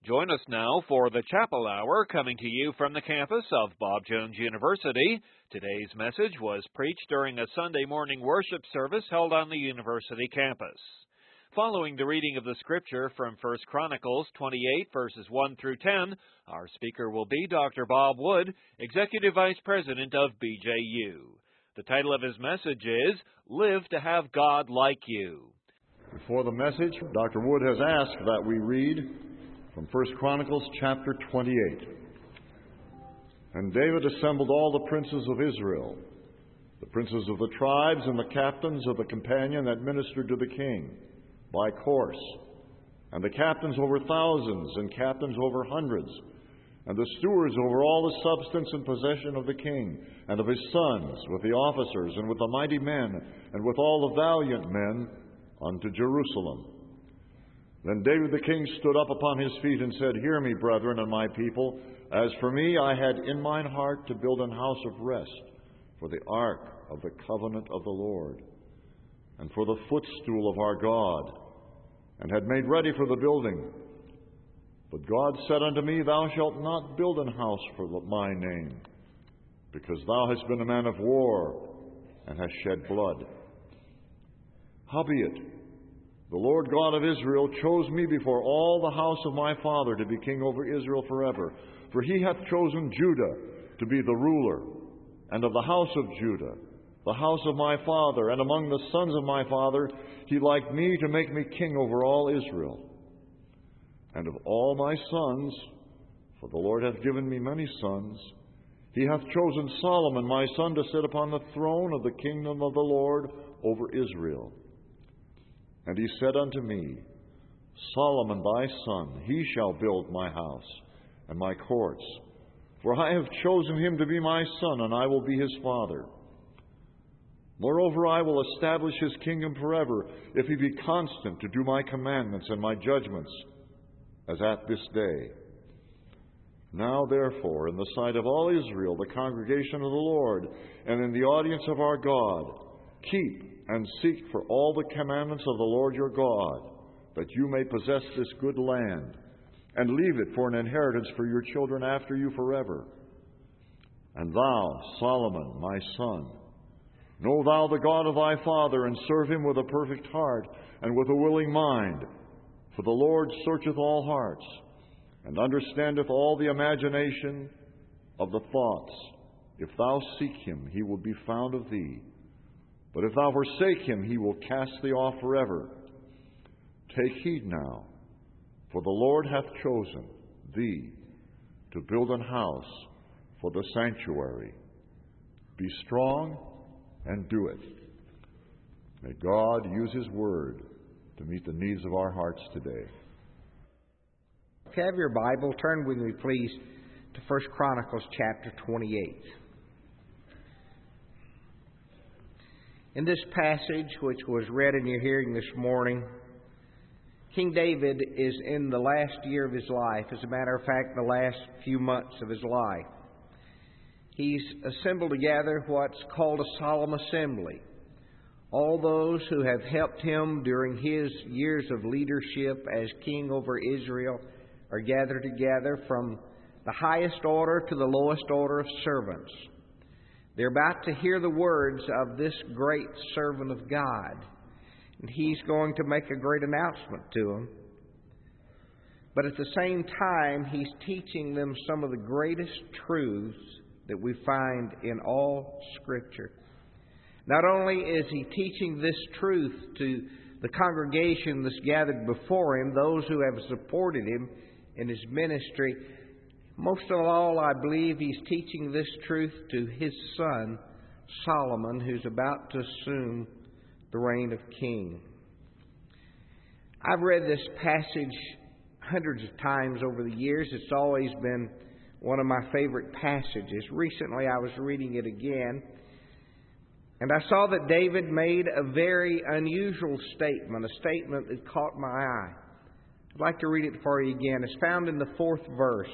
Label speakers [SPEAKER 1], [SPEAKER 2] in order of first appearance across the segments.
[SPEAKER 1] Join us now for the Chapel Hour, coming to you from the campus of Bob Jones University. Today's message was preached during a Sunday morning worship service held on the university campus. Following the reading of the Scripture from 1 Chronicles 28, verses 1 through 10, our speaker will be Dr. Bob Wood, Executive Vice President of BJU. The title of his message is, Live to Have God Like You.
[SPEAKER 2] Before the message, Dr. Wood has asked that we read from 1 Chronicles chapter 28. And David assembled all the princes of Israel, the princes of the tribes and the captains of the companion that ministered to the king, by course, and the captains over thousands and captains over hundreds, and the stewards over all the substance and possession of the king, and of his sons, with the officers, and with the mighty men, and with all the valiant men, unto Jerusalem. Then David the king stood up upon his feet and said, Hear me, brethren and my people. As for me, I had in mine heart to build an house of rest for the ark of the covenant of the Lord, and for the footstool of our God, and had made ready for the building. But God said unto me, Thou shalt not build an house for my name, because thou hast been a man of war, and hast shed blood. Howbeit, the Lord God of Israel chose me before all the house of my father to be king over Israel forever. For he hath chosen Judah to be the ruler, and of the house of Judah, the house of my father, and among the sons of my father, he liked me to make me king over all Israel. And of all my sons, for the Lord hath given me many sons, he hath chosen Solomon my son to sit upon the throne of the kingdom of the Lord over Israel. And he said unto me, Solomon thy son, he shall build my house and my courts. For I have chosen him to be my son, and I will be his father. Moreover, I will establish his kingdom forever, if he be constant to do my commandments and my judgments, as at this day. Now therefore, in the sight of all Israel, the congregation of the Lord, and in the audience of our God, keep and seek for all the commandments of the Lord your God, that you may possess this good land, and leave it for an inheritance for your children after you forever. And thou, Solomon, my son, know thou the God of thy father, and serve him with a perfect heart, and with a willing mind. For the Lord searcheth all hearts, and understandeth all the imagination of the thoughts. If thou seek him, he will be found of thee. But if thou forsake him, he will cast thee off forever. Take heed now, for the Lord hath chosen thee to build an house for the sanctuary. Be strong and do it. May God use his word to meet the needs of our hearts today.
[SPEAKER 3] If you have your Bible, turn with me, please, to 1 Chronicles chapter 28. In this passage, which was read in your hearing this morning, King David is in the last year of his life. As a matter of fact, the last few months of his life. He's assembled together what's called a solemn assembly. All those who have helped him during his years of leadership as king over Israel are gathered together, from the highest order to the lowest order of servants. They're about to hear the words of this great servant of God, and he's going to make a great announcement to them. But at the same time, he's teaching them some of the greatest truths that we find in all Scripture. Not only is he teaching this truth to the congregation that's gathered before him, those who have supported him in his ministry, most of all, I believe he's teaching this truth to his son, Solomon, who's about to assume the reign of king. I've read this passage hundreds of times over the years. It's always been one of my favorite passages. Recently, I was reading it again, and I saw that David made a very unusual statement, a statement that caught my eye. I'd like to read it for you again. It's found in the 4th verse.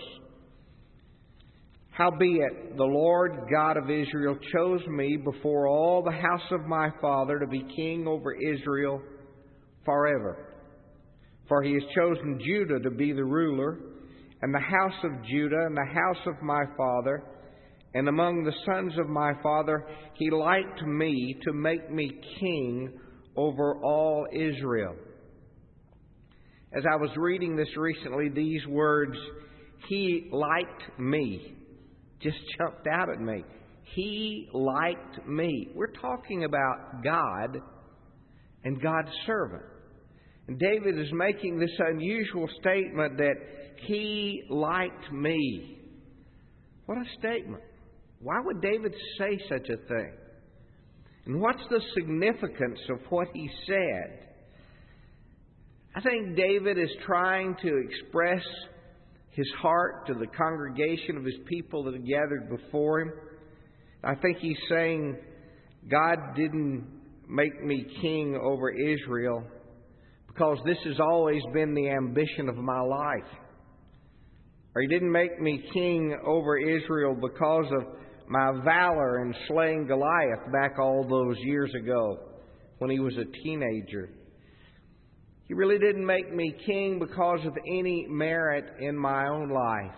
[SPEAKER 3] Howbeit, the Lord God of Israel chose me before all the house of my father to be king over Israel forever. For he has chosen Judah to be the ruler, and the house of Judah, and the house of my father. And among the sons of my father, he liked me to make me king over all Israel. As I was reading this recently, these words, he liked me, just jumped out at me. He liked me. We're talking about God and God's servant. And David is making this unusual statement that he liked me. What a statement. Why would David say such a thing? And what's the significance of what he said? I think David is trying to express his heart to the congregation of his people that have gathered before him. I think he's saying, God didn't make me king over Israel because this has always been the ambition of my life. Or he didn't make me king over Israel because of my valor in slaying Goliath back all those years ago when he was a teenager. He really didn't make me king because of any merit in my own life.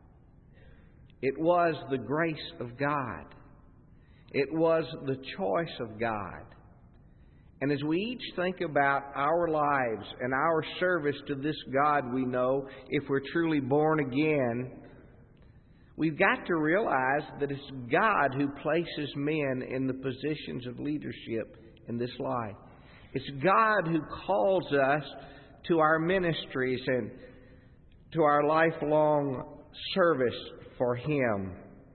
[SPEAKER 3] It was the grace of God. It was the choice of God. And as we each think about our lives and our service to this God we know, if we're truly born again, we've got to realize that it's God who places men in the positions of leadership in this life. It's God who calls us to our ministries and to our lifelong service for Him.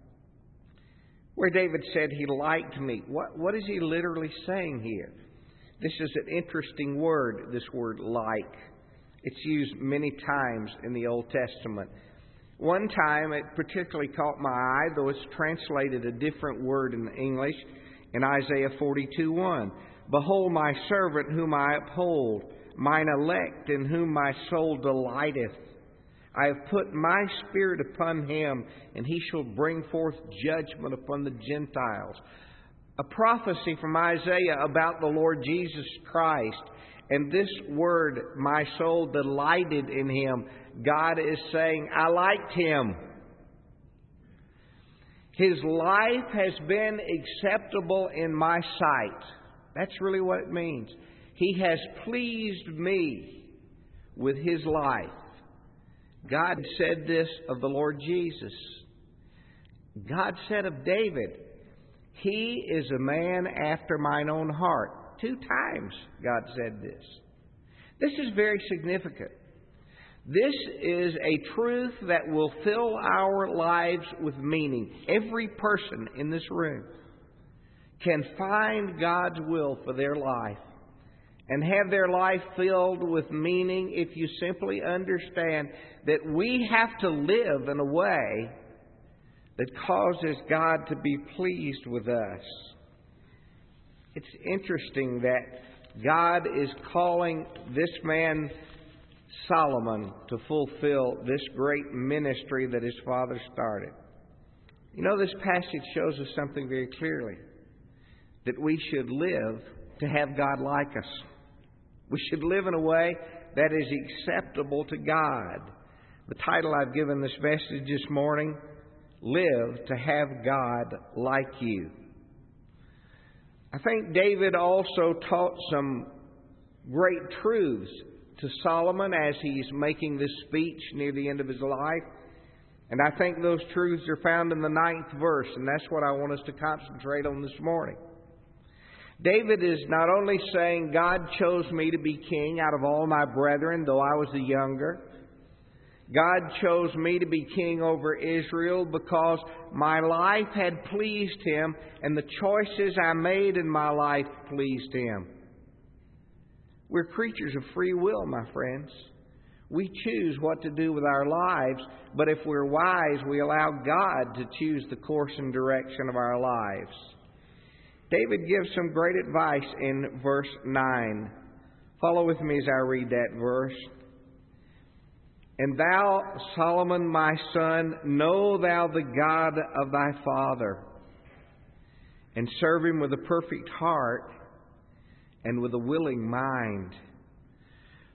[SPEAKER 3] Where David said he liked me, what is he literally saying here? This is an interesting word, this word like. It's used many times in the Old Testament. One time it particularly caught my eye, though it's translated a different word in English, in Isaiah 42:1. Behold my servant whom I uphold, mine elect in whom my soul delighteth. I have put my spirit upon him, and he shall bring forth judgment upon the Gentiles. A prophecy from Isaiah about the Lord Jesus Christ. And this word, my soul delighted in him, God is saying, I liked him. His life has been acceptable in my sight. That's really what it means. He has pleased me with his life. God said this of the Lord Jesus. God said of David, he is a man after mine own heart. 2 times God said this. This is very significant. This is a truth that will fill our lives with meaning. Every person in this room can find God's will for their life and have their life filled with meaning if you simply understand that we have to live in a way that causes God to be pleased with us. It's interesting that God is calling this man Solomon to fulfill this great ministry that his father started. You know, this passage shows us something very clearly. That we should live to have God like us. We should live in a way that is acceptable to God. The title I've given this message this morning, Live to Have God Like You. I think David also taught some great truths to Solomon as he's making this speech near the end of his life. And I think those truths are found in the 9th verse, and that's what I want us to concentrate on this morning. David is not only saying, God chose me to be king out of all my brethren, though I was the younger. God chose me to be king over Israel because my life had pleased Him and the choices I made in my life pleased Him. We're creatures of free will, my friends. We choose what to do with our lives, but if we're wise, we allow God to choose the course and direction of our lives. David gives some great advice in verse 9. Follow with me as I read that verse. And thou, Solomon, my son, know thou the God of thy father, and serve him with a perfect heart and with a willing mind.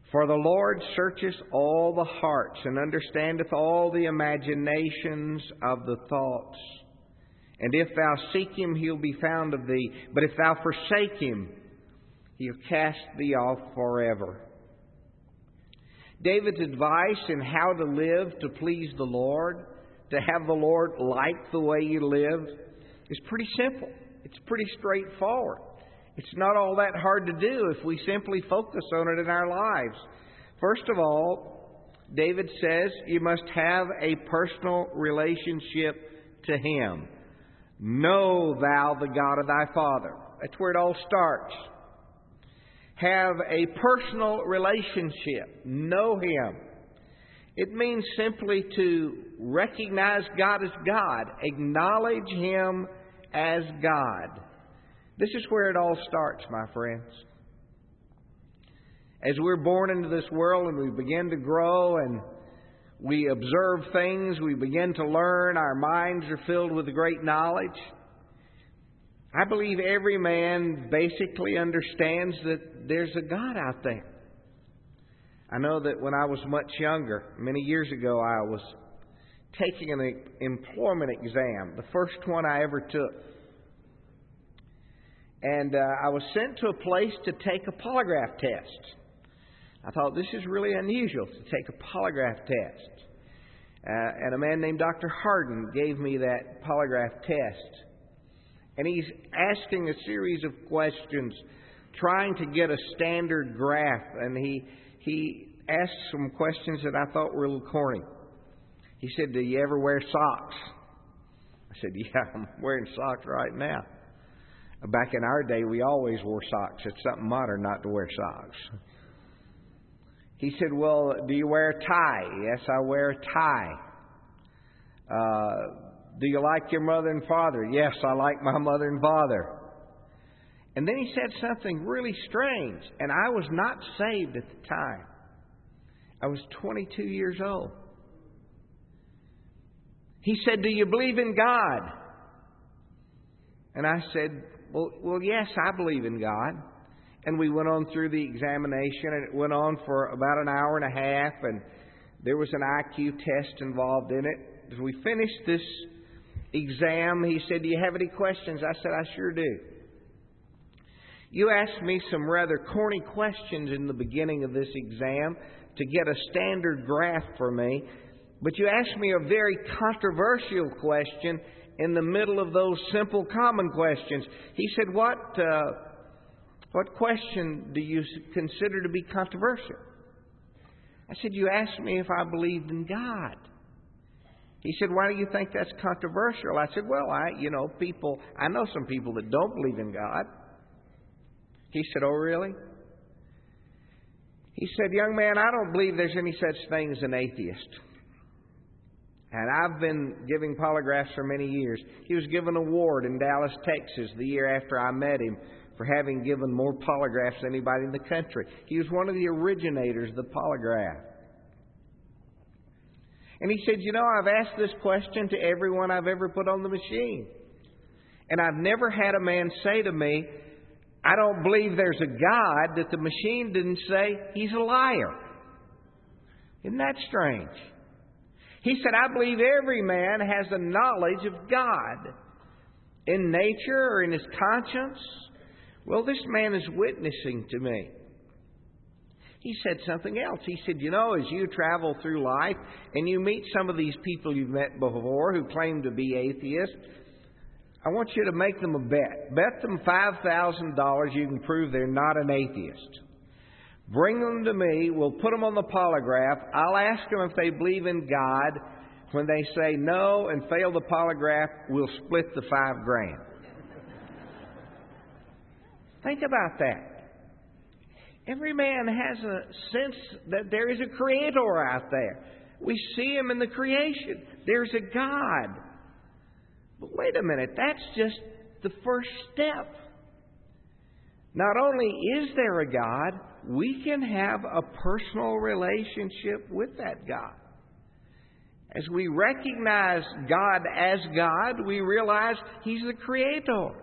[SPEAKER 3] For the Lord searcheth all the hearts, and understandeth all the imaginations of the thoughts. And if thou seek Him, He'll be found of thee. But if thou forsake Him, He'll cast thee off forever. David's advice in how to live to please the Lord, to have the Lord like the way you live, is pretty simple. It's pretty straightforward. It's not all that hard to do if we simply focus on it in our lives. First of all, David says you must have a personal relationship to Him. Know thou the God of thy father. That's where it all starts. Have a personal relationship. Know Him. It means simply to recognize God as God. Acknowledge Him as God. This is where it all starts, my friends. As we're born into this world and we begin to grow and we observe things, we begin to learn, our minds are filled with great knowledge. I believe every man basically understands that there's a God out there. I know that when I was much younger, many years ago, I was taking an employment exam, the first one I ever took. And I was sent to a place to take a polygraph test. I thought, this is really unusual to take a polygraph test. And a man named Dr. Harden gave me that polygraph test. And he's asking a series of questions, trying to get a standard graph. And he asked some questions that I thought were a little corny. He said, do you ever wear socks? I said, yeah, I'm wearing socks right now. Back in our day, we always wore socks. It's something modern not to wear socks. He said, well, do you wear a tie? Yes, I wear a tie. Do you like your mother and father? Yes, I like my mother and father. And then he said something really strange. And I was not saved at the time. I was 22 years old. He said, do you believe in God? And I said, well, yes, I believe in God. And we went on through the examination, and it went on for about an hour and a half, and there was an IQ test involved in it. As we finished this exam, he said, do you have any questions? I said, I sure do. You asked me some rather corny questions in the beginning of this exam to get a standard graph for me, but you asked me a very controversial question in the middle of those simple common questions. He said, what question do you consider to be controversial? I said, you asked me if I believed in God. He said, why do you think that's controversial? I said, well, I know some people that don't believe in God. He said, oh, really? He said, young man, I don't believe there's any such thing as an atheist. And I've been giving polygraphs for many years. He was given an award in Dallas, Texas, the year after I met him for having given more polygraphs than anybody in the country. He was one of the originators of the polygraph. And he said, I've asked this question to everyone I've ever put on the machine. And I've never had a man say to me, I don't believe there's a God, that the machine didn't say he's a liar. Isn't that strange? He said, I believe every man has a knowledge of God in nature or in his conscience. Well, this man is witnessing to me. He said something else. He said, as you travel through life and you meet some of these people you've met before who claim to be atheists, I want you to make them a bet. Bet them $5,000 you can prove they're not an atheist. Bring them to me. We'll put them on the polygraph. I'll ask them if they believe in God. When they say no and fail the polygraph, we'll split the $5,000. Think about that. Every man has a sense that there is a creator out there. We see him in the creation. There's a God. But wait a minute, that's just the first step. Not only is there a God, we can have a personal relationship with that God. As we recognize God as God, we realize He's the Creator.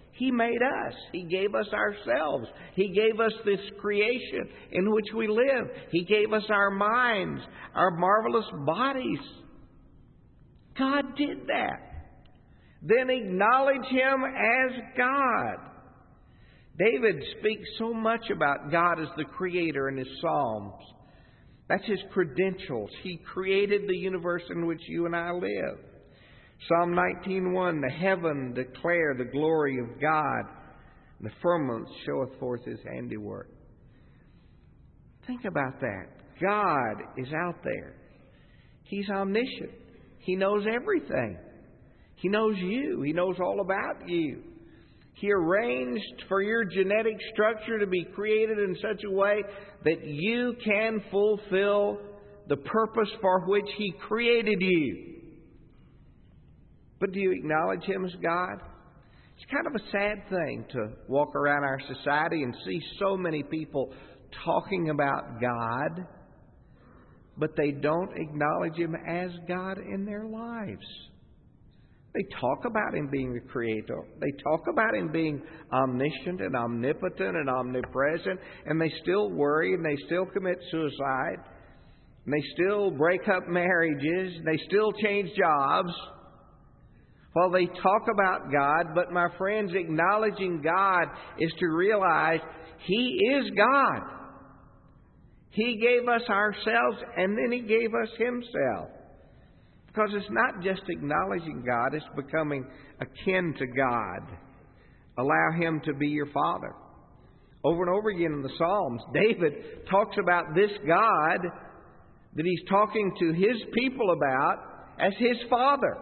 [SPEAKER 3] He made us. He gave us ourselves. He gave us this creation in which we live. He gave us our minds, our marvelous bodies. God did that. Then acknowledge Him as God. David speaks so much about God as the Creator in his Psalms. That's his credentials. He created the universe in which you and I live. Psalm 19:1, the heaven declare the glory of God, and the firmament showeth forth His handiwork. Think about that. God is out there. He's omniscient. He knows everything. He knows you. He knows all about you. He arranged for your genetic structure to be created in such a way that you can fulfill the purpose for which He created you. But do you acknowledge Him as God? It's kind of a sad thing to walk around our society and see so many people talking about God, but they don't acknowledge Him as God in their lives. They talk about Him being the Creator. They talk about Him being omniscient and omnipotent and omnipresent, and they still worry and they still commit suicide, and they still break up marriages, and they still change jobs. While they talk about God, but my friends, acknowledging God is to realize He is God. He gave us ourselves and then He gave us Himself. Because it's not just acknowledging God, it's becoming akin to God. Allow Him to be your Father. Over and over again in the Psalms, David talks about this God that he's talking to his people about as His Father.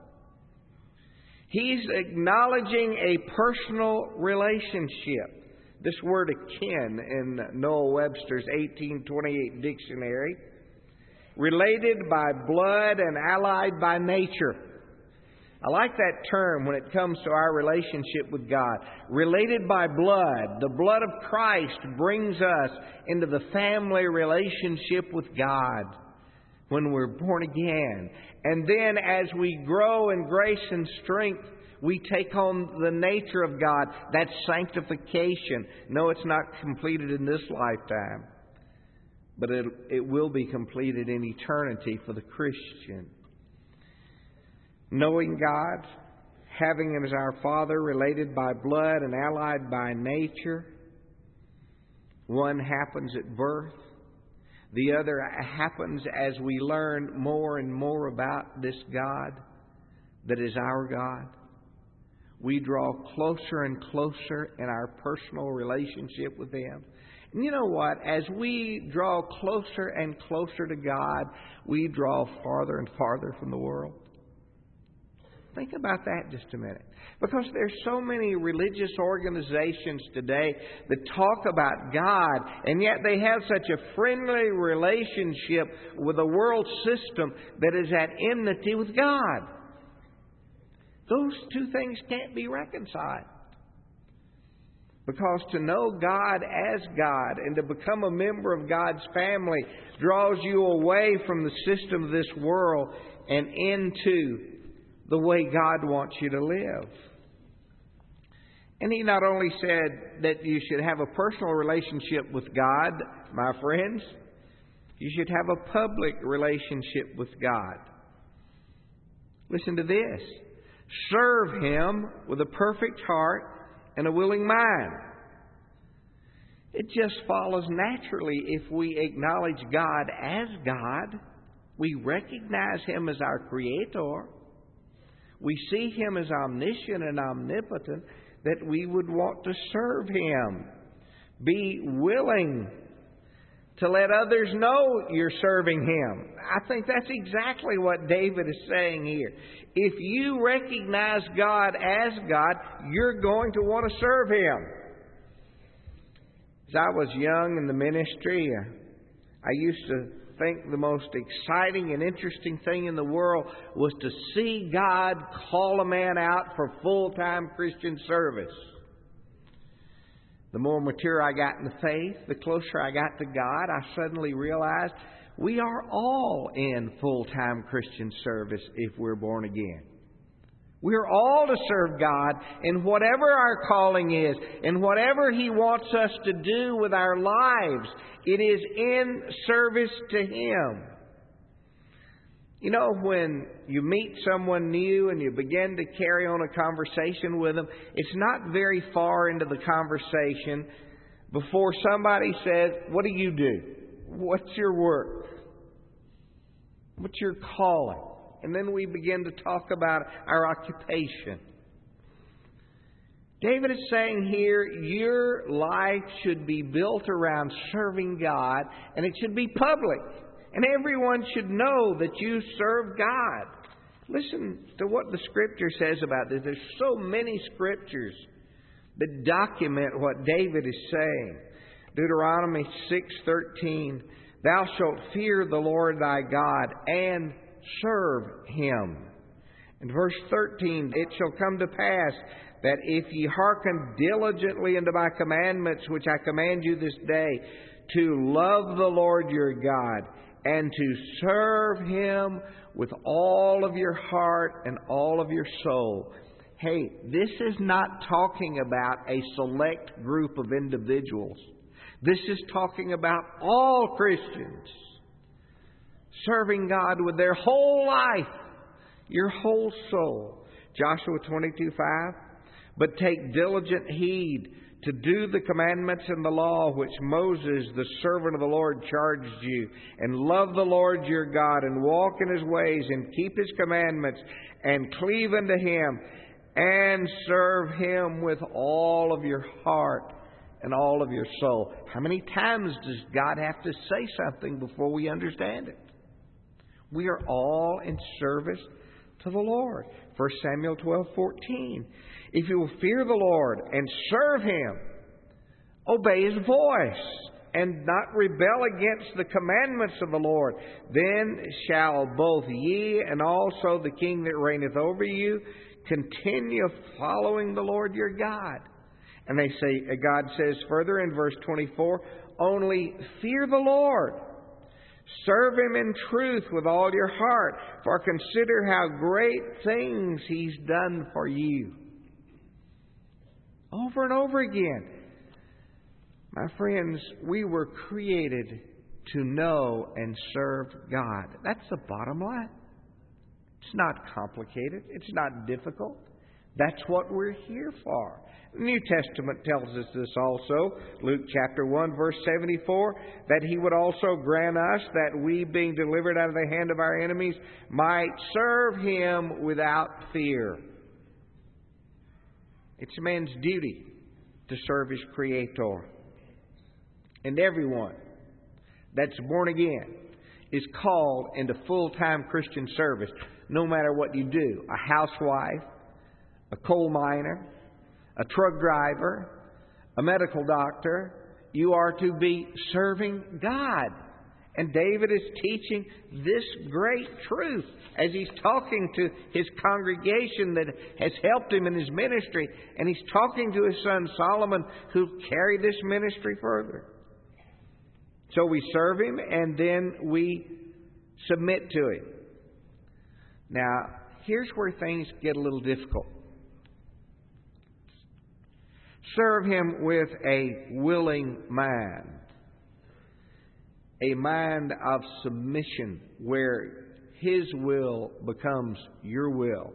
[SPEAKER 3] He's acknowledging a personal relationship. This word akin in Noah Webster's 1828 dictionary. Related by blood and allied by nature. I like that term when it comes to our relationship with God. Related by blood. The blood of Christ brings us into the family relationship with God when we're born again. And then as we grow in grace and strength, we take on the nature of God. That's sanctification. No, it's not completed in this lifetime, but it will be completed in eternity for the Christian. Knowing God, having Him as our Father, related by blood and allied by nature. One happens at birth. The other happens as we learn more and more about this God that is our God. We draw closer and closer in our personal relationship with Him. And you know what? As we draw closer and closer to God, we draw farther and farther from the world. Think about that just a minute. Because there's so many religious organizations today that talk about God, and yet they have such a friendly relationship with a world system that is at enmity with God. Those two things can't be reconciled. Because to know God as God and to become a member of God's family draws you away from the system of this world and into the way God wants you to live. And He not only said that you should have a personal relationship with God, my friends, you should have a public relationship with God. Listen to this. Serve Him with a perfect heart and a willing mind. It just follows naturally if we acknowledge God as God. We recognize Him as our Creator. We see Him as omniscient and omnipotent, that we would want to serve Him. Be willing to let others know you're serving Him. I think that's exactly what David is saying here. If you recognize God as God, you're going to want to serve Him. As I was young in the ministry, I used to think the most exciting and interesting thing in the world was to see God call a man out for full-time Christian service. The more mature I got in the faith, the closer I got to God, I suddenly realized we are all in full-time Christian service if we're born again. We're all to serve God in whatever our calling is, in whatever He wants us to do with our lives. It is in service to Him. You know, when you meet someone new and you begin to carry on a conversation with them, it's not very far into the conversation before somebody says, "What do you do? What's your work? What's your calling?" And then we begin to talk about our occupation. David is saying here, your life should be built around serving God, and it should be public. And everyone should know that you serve God. Listen to what the Scripture says about this. There's so many Scriptures that document what David is saying. Deuteronomy 6:13, "Thou shalt fear the Lord thy God and serve Him." In verse 13, "It shall come to pass that if ye hearken diligently unto my commandments, which I command you this day, to love the Lord your God, and to serve Him with all of your heart and all of your soul." Hey, this is not talking about a select group of individuals. This is talking about all Christians serving God with their whole life, your whole soul. Joshua 22:5, "But take diligent heed to do the commandments and the law which Moses, the servant of the Lord, charged you, and love the Lord your God, and walk in His ways, and keep His commandments, and cleave unto Him, and serve Him with all of your heart and all of your soul." How many times does God have to say something before we understand it? We are all in service to the Lord. 1 Samuel 12:14, "If you will fear the Lord and serve Him, obey His voice, and not rebel against the commandments of the Lord, then shall both ye and also the king that reigneth over you continue following the Lord your God." And they say, God says further in verse 24, "Only fear the Lord. Serve Him in truth with all your heart, for consider how great things He's done for you." Over and over again. My friends, we were created to know and serve God. That's the bottom line. It's not complicated. It's not difficult. That's what we're here for. The New Testament tells us this also. Luke chapter 1, verse 74, "That He would also grant us that we, being delivered out of the hand of our enemies, might serve Him without fear." It's man's duty to serve his Creator. And everyone that's born again is called into full-time Christian service, no matter what you do. A housewife, a coal miner, a truck driver, a medical doctor. You are to be serving God. And David is teaching this great truth as he's talking to his congregation that has helped him in his ministry. And he's talking to his son Solomon, who carried this ministry further. So we serve Him and then we submit to Him. Now, here's where things get a little difficult. Serve Him with a willing mind. A mind of submission where His will becomes your will.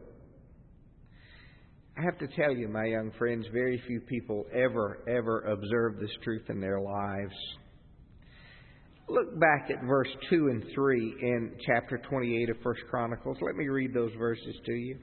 [SPEAKER 3] I have to tell you, my young friends, very few people ever observe this truth in their lives. Look back at verse 2 and 3 in chapter 28 of 1 Chronicles. Let me read those verses to you.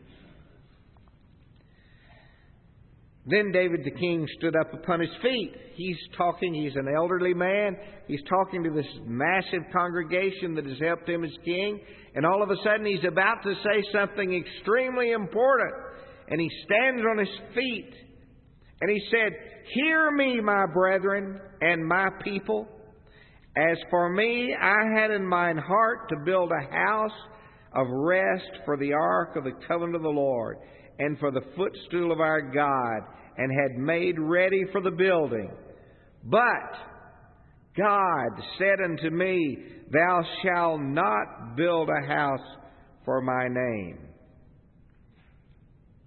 [SPEAKER 3] Then David the king stood up upon his feet. He's an elderly man. He's talking to this massive congregation that has helped him as king. And all of a sudden he's about to say something extremely important. And he stands on his feet. And he said, "Hear me, my brethren and my people. As for me, I had in mine heart to build a house of rest for the ark of the covenant of the Lord, and for the footstool of our God, and had made ready for the building. But God said unto me, Thou shalt not build a house for my name."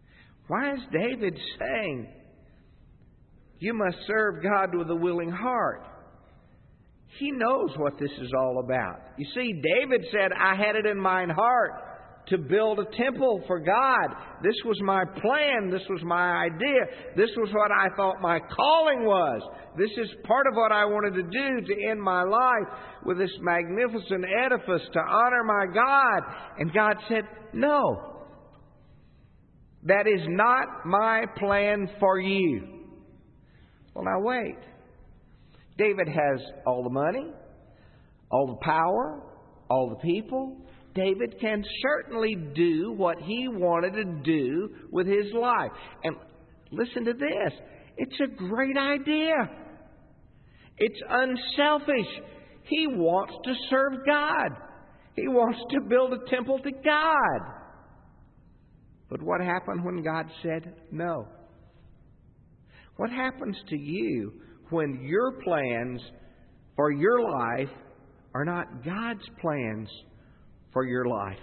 [SPEAKER 3] Why is David saying, you must serve God with a willing heart? He knows what this is all about. You see, David said, I had it in mine heart to build a temple for God. This was my plan. This was my idea. This was what I thought my calling was. This is part of what I wanted to do to end my life with this magnificent edifice to honor my God. And God said, no, that is not my plan for you. Well, now wait. David has all the money, all the power, all the people. David can certainly do what he wanted to do with his life. And listen to this. It's a great idea. It's unselfish. He wants to serve God. He wants to build a temple to God. But what happened when God said no? What happens to you when your plans for your life are not God's plans for your life?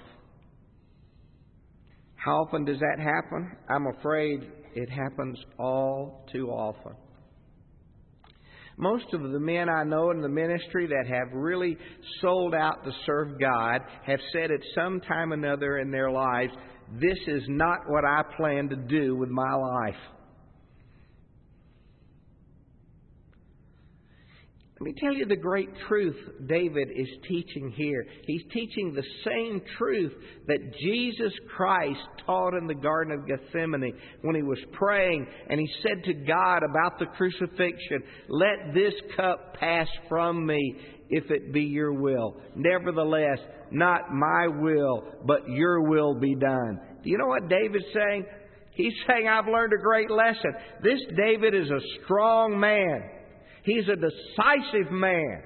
[SPEAKER 3] How often does that happen? I'm afraid it happens all too often. Most of the men I know in the ministry that have really sold out to serve God have said at some time or another in their lives, this is not what I plan to do with my life. Let me tell you the great truth David is teaching here. He's teaching the same truth that Jesus Christ taught in the Garden of Gethsemane when he was praying and he said to God about the crucifixion, let this cup pass from me if it be your will. Nevertheless, not my will, but your will be done. Do you know what David's saying? He's saying, I've learned a great lesson. This David is a strong man. He's a decisive man.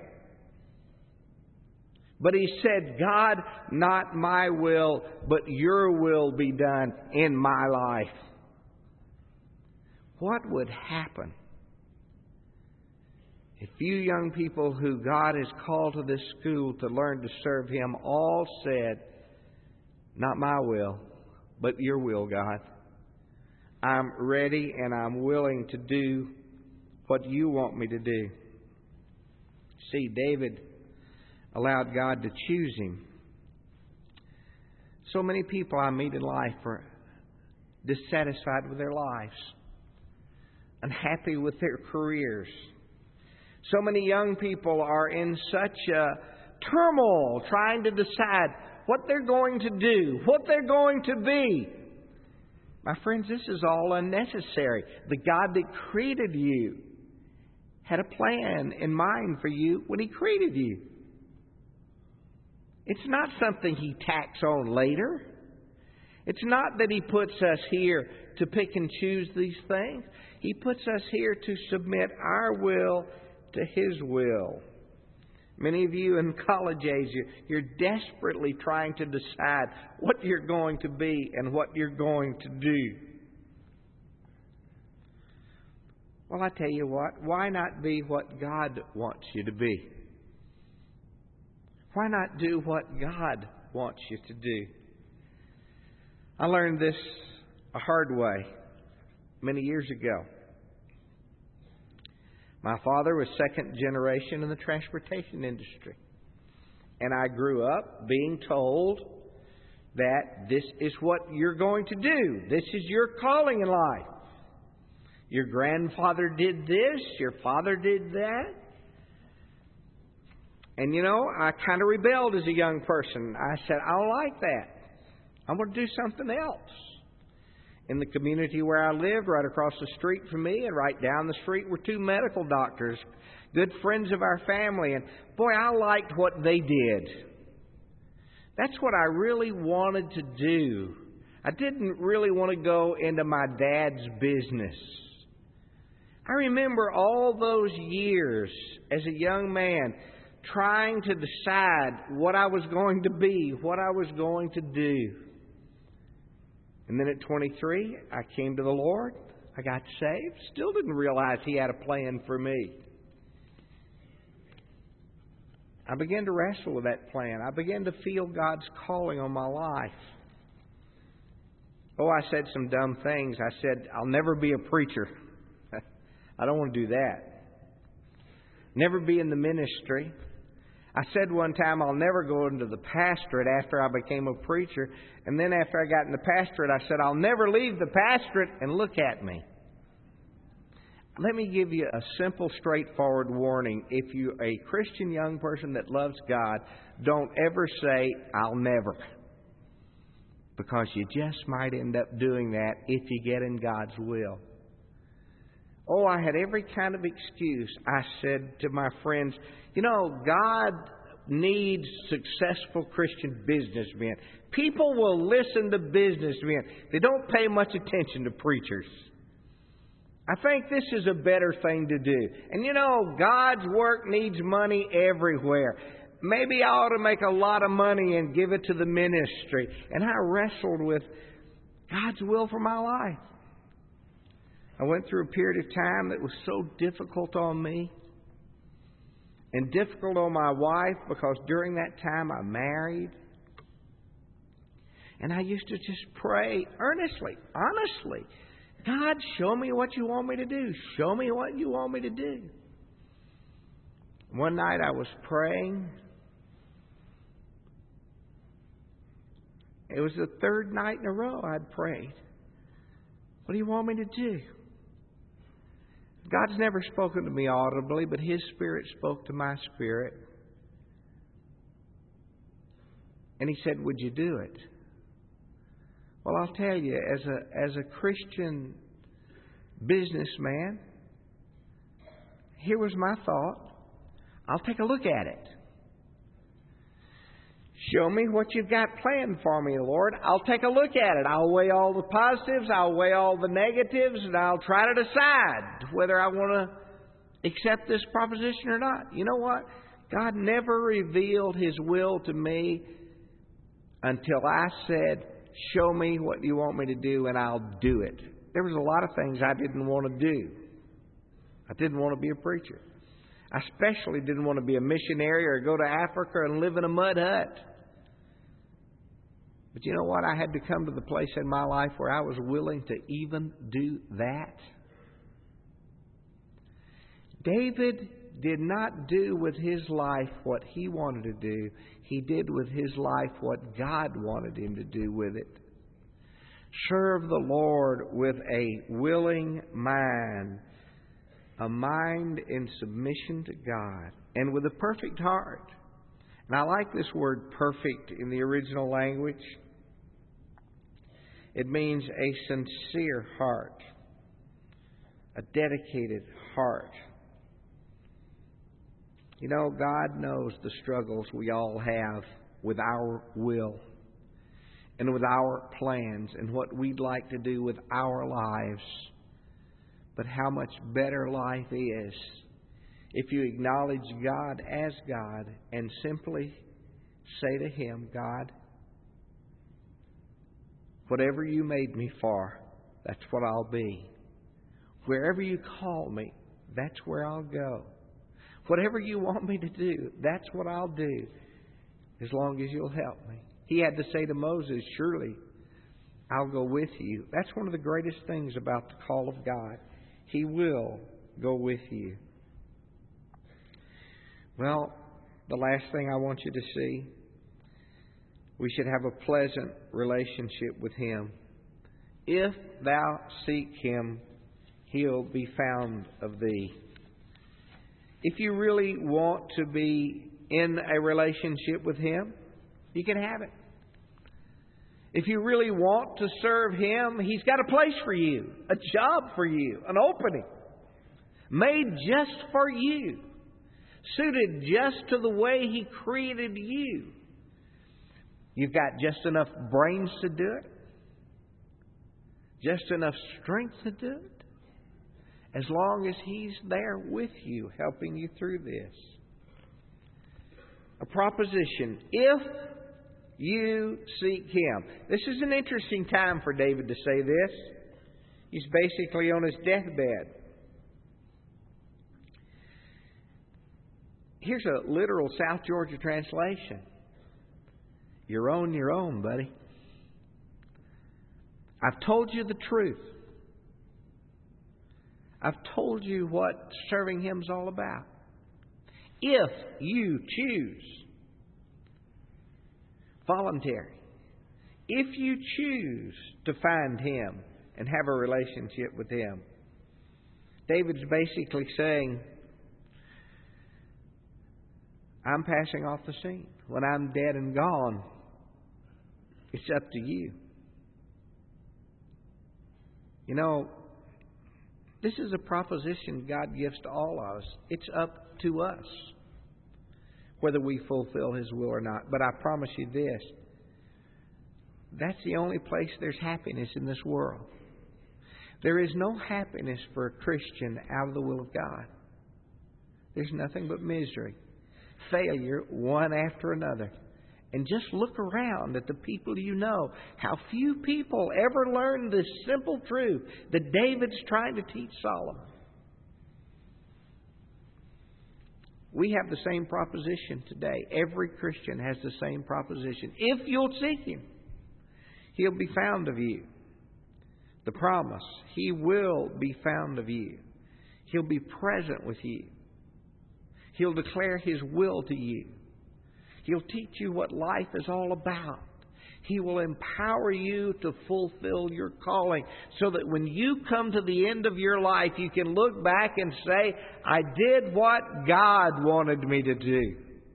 [SPEAKER 3] But he said, God, not my will, but your will be done in my life. What would happen if you young people who God has called to this school to learn to serve Him all said, not my will, but your will, God. I'm ready and I'm willing to do what you want me to do. See, David allowed God to choose him. So many people I meet in life are dissatisfied with their lives, unhappy with their careers. So many young people are in such a turmoil trying to decide what they're going to do, what they're going to be. My friends, this is all unnecessary. The God that created you had a plan in mind for you when He created you. It's not something He tacks on later. It's not that He puts us here to pick and choose these things. He puts us here to submit our will to His will. Many of you in college age, you're desperately trying to decide what you're going to be and what you're going to do. Well, I tell you what, why not be what God wants you to be? Why not do what God wants you to do? I learned this a hard way many years ago. My father was second generation in the transportation industry. And I grew up being told that this is what you're going to do. This is your calling in life. Your grandfather did this. Your father did that. And you know, I kind of rebelled as a young person. I said, I don't like that. I want to do something else. In the community where I lived, right across the street from me and right down the street were two medical doctors, good friends of our family. And boy, I liked what they did. That's what I really wanted to do. I didn't really want to go into my dad's business. I remember all those years as a young man trying to decide what I was going to be, what I was going to do. And then at 23, I came to the Lord. I got saved. Still didn't realize He had a plan for me. I began to wrestle with that plan. I began to feel God's calling on my life. Oh, I said some dumb things. I said, I'll never be a preacher. I don't want to do that. Never be in the ministry. I said one time, I'll never go into the pastorate after I became a preacher. And then after I got in the pastorate, I said, I'll never leave the pastorate, and look at me. Let me give you a simple, straightforward warning. If you're a Christian young person that loves God, don't ever say, I'll never. Because you just might end up doing that if you get in God's will. Oh, I had every kind of excuse. I said to my friends, God needs successful Christian businessmen. People will listen to businessmen. They don't pay much attention to preachers. I think this is a better thing to do. And God's work needs money everywhere. Maybe I ought to make a lot of money and give it to the ministry. And I wrestled with God's will for my life. I went through a period of time that was so difficult on me and difficult on my wife because during that time I married. And I used to just pray earnestly, honestly, God, show me what you want me to do. Show me what you want me to do. One night I was praying. It was the third night in a row I'd prayed. What do you want me to do? God's never spoken to me audibly, but His Spirit spoke to my spirit. And He said, would you do it? Well, I'll tell you, as a Christian businessman, here was my thought. I'll take a look at it. Show me what you've got planned for me, Lord. I'll take a look at it. I'll weigh all the positives. I'll weigh all the negatives. And I'll try to decide whether I want to accept this proposition or not. You know what? God never revealed His will to me until I said, show me what you want me to do and I'll do it. There was a lot of things I didn't want to do. I didn't want to be a preacher. I especially didn't want to be a missionary or go to Africa and live in a mud hut. But you know what? I had to come to the place in my life where I was willing to even do that. David did not do with his life what he wanted to do. He did with his life what God wanted him to do with it. Serve the Lord with a willing mind, a mind in submission to God, and with a perfect heart. And I like this word perfect in the original language. It means a sincere heart, a dedicated heart. God knows the struggles we all have with our will and with our plans and what we'd like to do with our lives. But how much better life is if you acknowledge God as God and simply say to Him, God, whatever you made me for, that's what I'll be. Wherever you call me, that's where I'll go. Whatever you want me to do, that's what I'll do, as long as you'll help me. He had to say to Moses, surely I'll go with you. That's one of the greatest things about the call of God. He will go with you. Well, the last thing I want you to see, we should have a pleasant relationship with Him. If thou seek Him, He'll be found of thee. If you really want to be in a relationship with Him, you can have it. If you really want to serve Him, He's got a place for you, a job for you, an opening made just for you, suited just to the way He created you. You've got just enough brains to do it, just enough strength to do it, as long as He's there with you, helping you through this. A proposition, if you seek Him. This is an interesting time for David to say this. He's basically on his deathbed. Here's a literal South Georgia translation. You're on your own, buddy. I've told you the truth. I've told you what serving Him's all about. If you choose, voluntary, if you choose to find Him and have a relationship with Him, David's basically saying, I'm passing off the scene. When I'm dead and gone, it's up to you. You know, this is a proposition God gives to all of us. It's up to us whether we fulfill His will or not. But I promise you this, that's the only place there's happiness in this world. There is no happiness for a Christian out of the will of God. There's nothing but misery, failure, one after another. And just look around at the people you know. How few people ever learn this simple truth that David's trying to teach Solomon. We have the same proposition today. Every Christian has the same proposition. If you'll seek Him, He'll be found of you. The promise, He will be found of you. He'll be present with you. He'll declare His will to you. He'll teach you what life is all about. He will empower you to fulfill your calling so that when you come to the end of your life, you can look back and say, I did what God wanted me to do.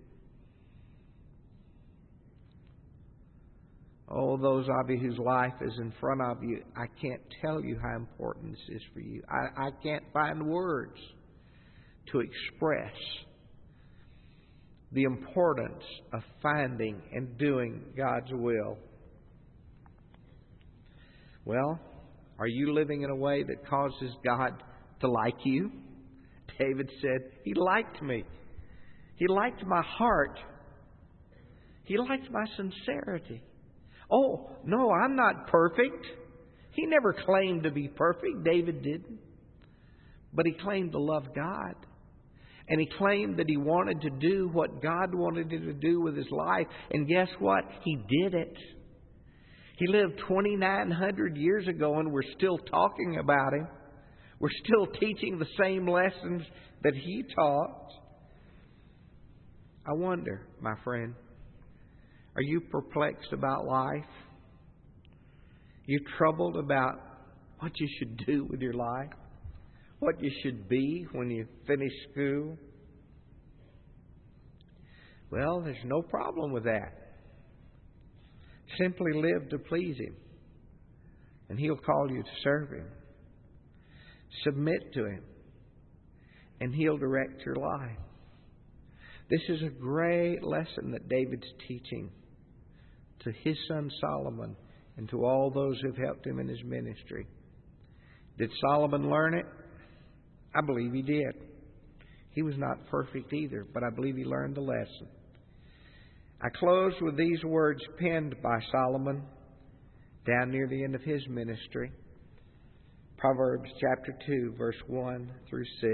[SPEAKER 3] Oh, those of you whose life is in front of you, I can't tell you how important this is for you. I can't find words to express the importance of finding and doing God's will. Well, are you living in a way that causes God to like you? David said, He liked me. He liked my heart. He liked my sincerity. Oh, no, I'm not perfect. He never claimed to be perfect. David didn't. But he claimed to love God. And he claimed that he wanted to do what God wanted him to do with his life. And guess what? He did it. He lived 2,900 years ago and we're still talking about him. We're still teaching the same lessons that he taught. I wonder, my friend, are you perplexed about life? You troubled about what you should do with your life? What you should be when you finish school? Well, there's no problem with that. Simply live to please Him, and He'll call you to serve Him. Submit to Him, and He'll direct your life. This is a great lesson that David's teaching to his son Solomon and to all those who've helped him in his ministry. Did Solomon learn it? I believe he did. He was not perfect either, but I believe he learned the lesson. I close with these words penned by Solomon down near the end of his ministry. Proverbs chapter 2, verse 1 through 6.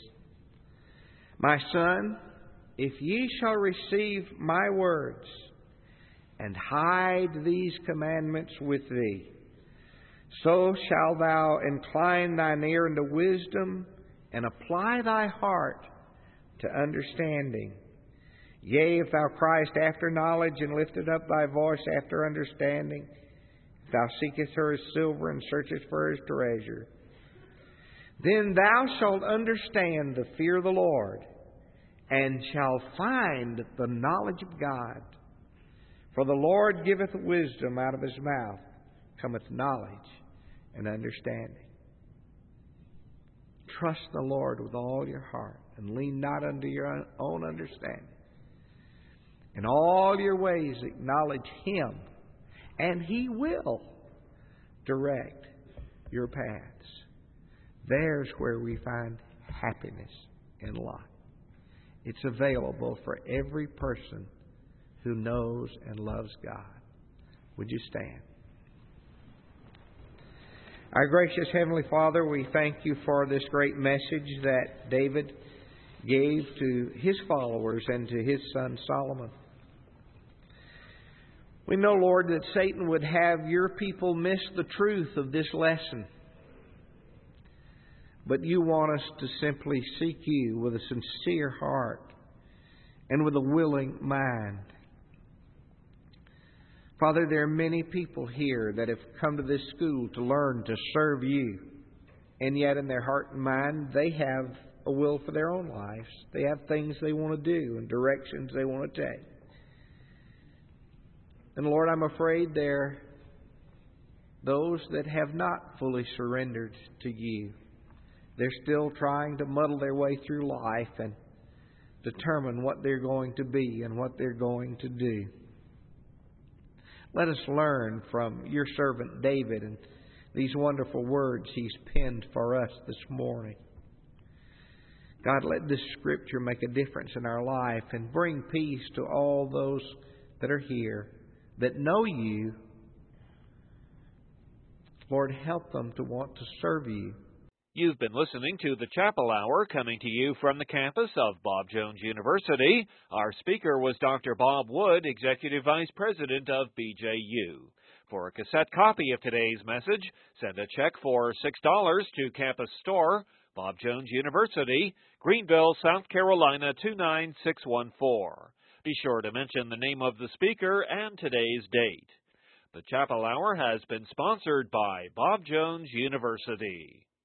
[SPEAKER 3] My son, if ye shall receive my words and hide these commandments with thee, so shalt thou incline thine ear unto wisdom and apply thy heart to understanding. Yea, if thou criest after knowledge and liftest up thy voice after understanding, if thou seekest her as silver and searchest for her as treasure, then thou shalt understand the fear of the Lord and shalt find the knowledge of God. For the Lord giveth wisdom, out of His mouth cometh knowledge and understanding. Trust the Lord with all your heart and lean not unto your own understanding. In all your ways acknowledge Him, and He will direct your paths. There's where we find happiness in life. It's available for every person who knows and loves God. Would you stand? Our gracious Heavenly Father, we thank You for this great message that David gave to his followers and to his son Solomon. We know, Lord, that Satan would have your people miss the truth of this lesson. But you want us to simply seek you with a sincere heart and with a willing mind. Father, there are many people here that have come to this school to learn to serve you. And yet in their heart and mind, they have a will for their own lives. They have things they want to do and directions they want to take. And Lord, I'm afraid there are those that have not fully surrendered to you. They're still trying to muddle their way through life and determine what they're going to be and what they're going to do. Let us learn from your servant David and these wonderful words he's penned for us this morning. God, let this Scripture make a difference in our life and bring peace to all those that are here that know you. Lord, help them to want to serve you.
[SPEAKER 1] You've been listening to the Chapel Hour, coming to you from the campus of Bob Jones University. Our speaker was Dr. Bob Wood, Executive Vice President of BJU. For a cassette copy of today's message, send a check for $6 to Campus Store, Bob Jones University, Greenville, South Carolina 29614. Be sure to mention the name of the speaker and today's date. The Chapel Hour has been sponsored by Bob Jones University.